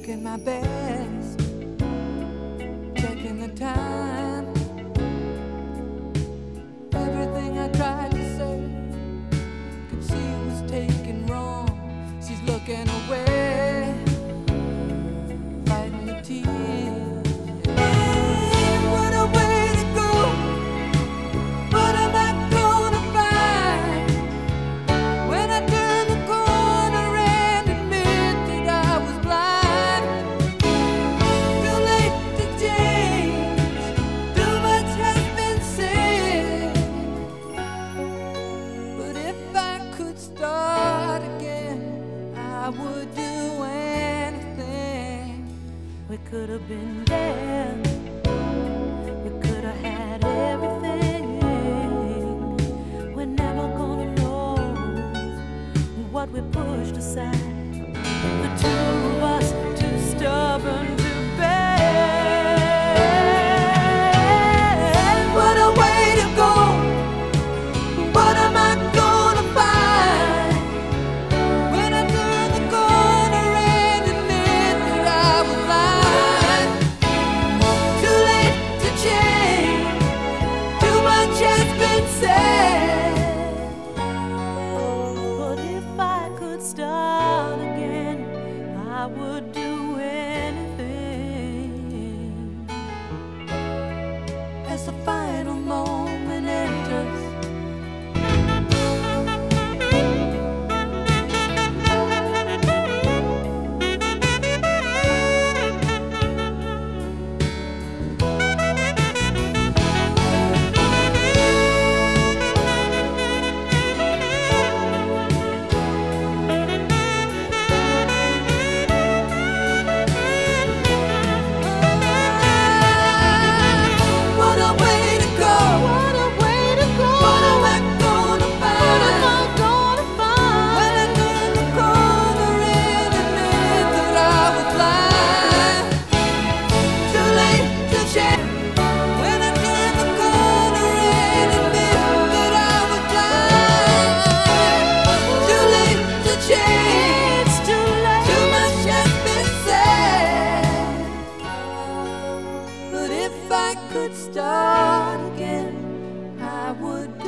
making my best, taking the time. Everything I tried to say, could see was taken wrong. She's looking away, fighting the tears. What a way to go! What am I gonna find when I turn the corner and admit that I was blind? Too late to change, too much has been said. But if I could start again, I would do anything. We could have been there, we could have had everything. We're never gonna know what we pushed aside. The two of us, too stubborn to bear. What a way to go! What am I gonna find when I turn the corner and admit that I was blind? Too late to change, too much has been said. But if I could start again, I would do anything. As the final moment enters, what a way to go! What a way to go! What am I gonna find? What am I gonna find when I turn the corner and admit that I was blind? Too late to change. When I turn the corner and admit that I was blind. Too late to change. Too late. Too much has been said. But if I could start again, I would.